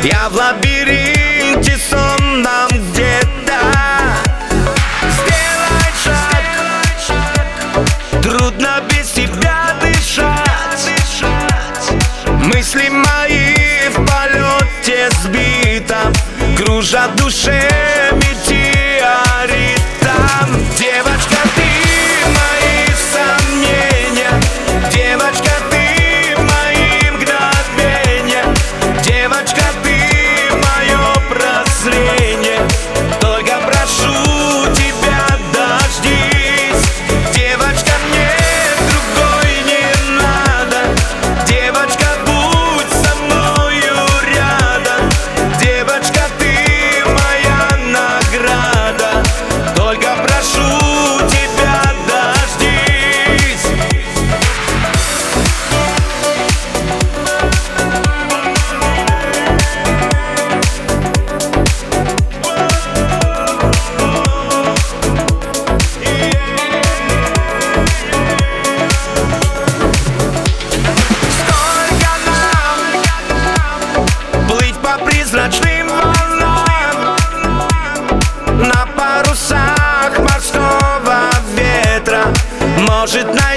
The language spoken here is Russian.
Я в лабиринте сонном где-то. Сделай шаг, трудно без тебя дышать. Мысли мои в полете сбито, кружат в душе метеоритом. Девочка, ты мои сомнения, девочка, ты мои мгновения, девочка, ты мое прозрение. Только прошу тебя, дождись, девочка, мне другой не надо. Девочка, будь со мною рядом, девочка, ты моя награда. Только прошу тебя, дождись. Сколько нам плыть по призрачным волнам на парусах морского ветра? Может, на